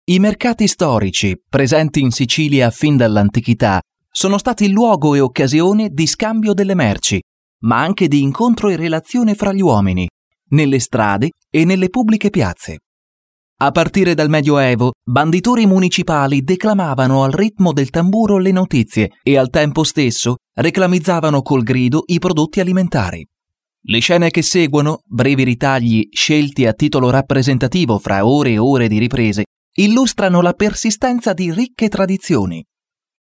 I mercati storici, presenti in Sicilia fin dall'antichità, sono stati luogo e occasione di scambio delle merci, ma anche di incontro e relazione fra gli uomini, nelle strade e nelle pubbliche piazze. A partire dal Medioevo, banditori municipali declamavano al ritmo del tamburo le notizie e al tempo stesso reclamizzavano col grido i prodotti alimentari. Le scene che seguono, brevi ritagli scelti a titolo rappresentativo fra ore e ore di riprese, illustrano la persistenza di ricche tradizioni.